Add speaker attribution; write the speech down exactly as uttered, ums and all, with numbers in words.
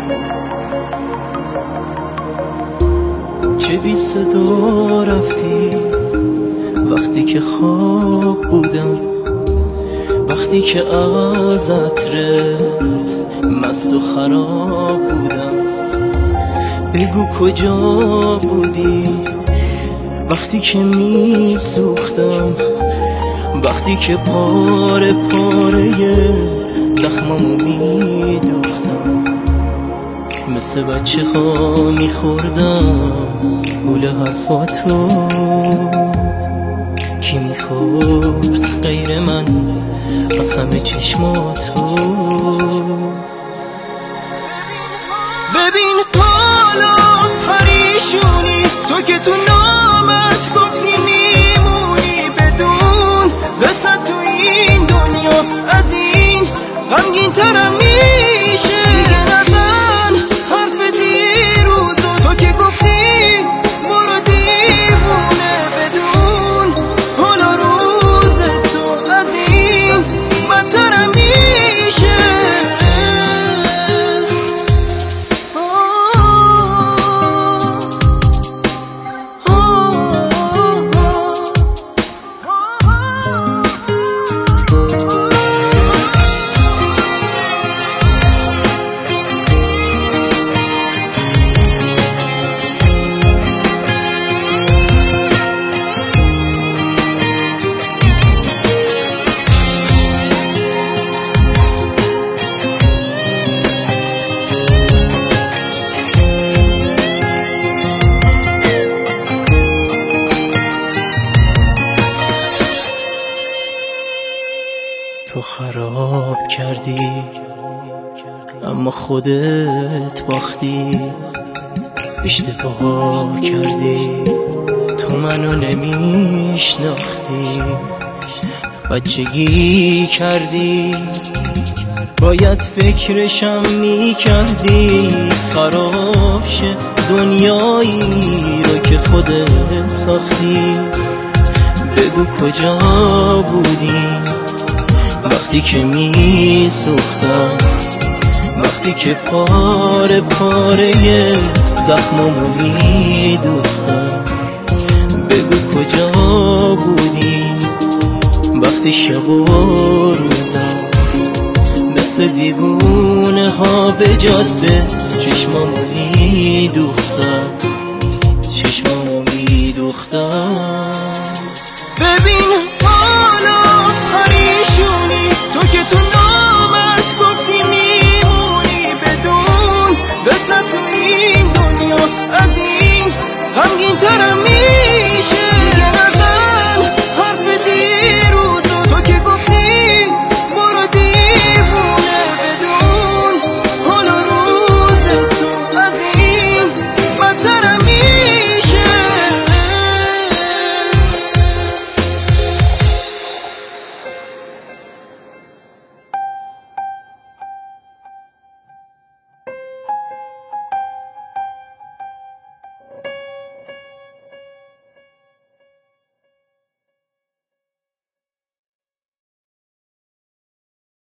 Speaker 1: چه بی صدا رفتی وقتی که خواب بودم، وقتی که از عطرت مست و خراب بودم. بگو کجا بودی وقتی که می سوختم، وقتی که پاره پاره زخمامو می دوختم. مثل بچه ها می خوردم گول حرفاتو، کی می خورد غیر من قسم چشماتو. ببین حالا پریشونی تو که تو نامت گفتی میمونی، بدون قصد تو این دنیا از این غمگین ترم میشه. دیگه نزن حرف دیروزو تو که گفتی برو دیوونه، بدون حالا روز تو از این بدترم میشه. تو خراب کردی اما خودت باختی، اشتباه کردی تو منو نمیشناختی. بچگی کردی باید فکرشم میکردی، خراب شه دنیایی رو که خودت ساختی. بگو کجا بودی وقتی که می سوختم، وقتی که پاره پاره زخمامو می دوختم. بگو کجا بودی وقتی شب و روزم مثل دیوونه ها به جاده چشمامو می دوختم.